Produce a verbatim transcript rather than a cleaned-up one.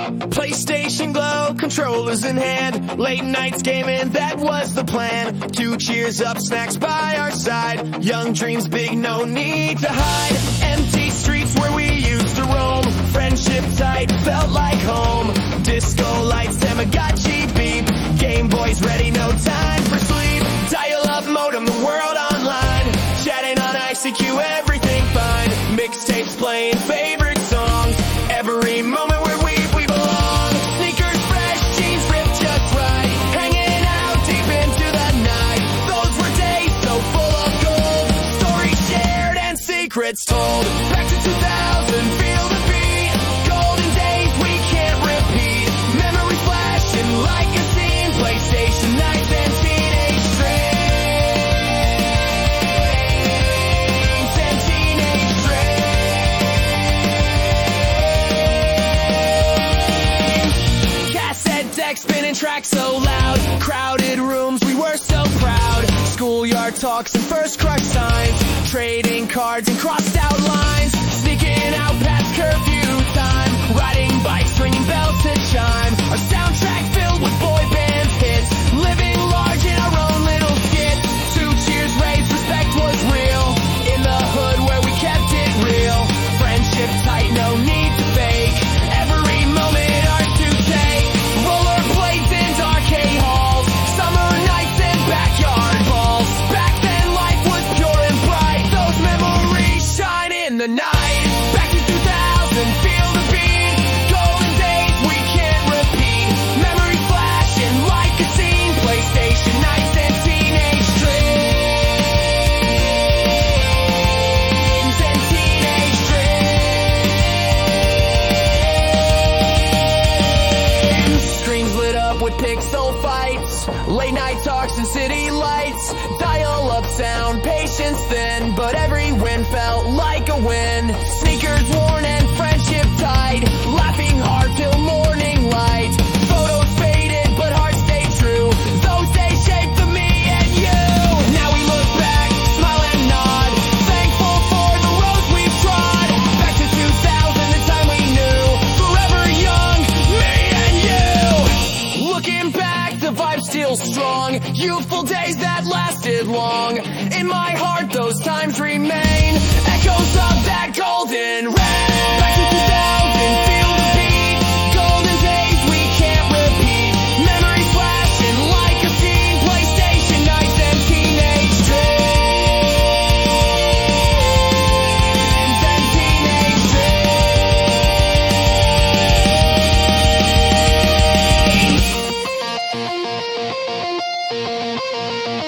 PlayStation glow, controllers in hand, late nights gaming, that was the plan. Two cheers up, snacks by our side, young dreams big, no need to hide. Empty streets where we used to roam, friendship tight, felt like home. Disco lights, Tamagotchi beep, Game Boys ready, no time for sleep. Dial-up modem, the world online, chatting on I C Q, everything fine. Mixtapes playing favorite songs, every moment where we, we belong. Sneakers fresh, jeans ripped just right, hanging out deep into the night. Those were days so full of gold, stories shared and secrets told. Back to two thousand, feel the beat, golden days we can't repeat. Memories flashing like a scene, PlayStation nights and teenage dreams. And teenage dreams. Cassette deck spinning tracks so loud, crowded rooms, we were so proud. Schoolyard talks and first crush signs, trading cards and crossed out lines. Sneaking out past curfew time, riding bikes, ringing bells to chime. Our soundtrack filled with boy band hits, living large in our own little skits. Two cheers raised, respect was real, in the hood where we kept it real. Friendship tight, no need to fake, every moment ours to take. Rollerblades and arcade halls, summer nights and backyard balls. Back then life was pure and bright, those memories shine in the night. Back to two thousand, feel the beat, golden days we can't repeat. Memories flashing like a scene, PlayStation nights and teenage dreams. And teenage dreams. Screens lit up with pixel fights, late night talks and city lights. Dial-up sound, patience thin, but every win felt like a win. Sneakers worn and friendship tight, laughing hard till morning light. Photos faded, but hearts stayed true, those days shaped the me and you. Now we look back, smile and nod, thankful for the roads we've trod. Back to two thousand, the time we knew, forever young, me and you. Looking back, the vibe's still strong, youthful days that lasted long. In my heart, those times remain, echoes of that golden rain. Back to two thousand, feel the beat, golden days we can't repeat. Memories flashing like a scene, PlayStation nights and teenage dreams. And teenage dreams.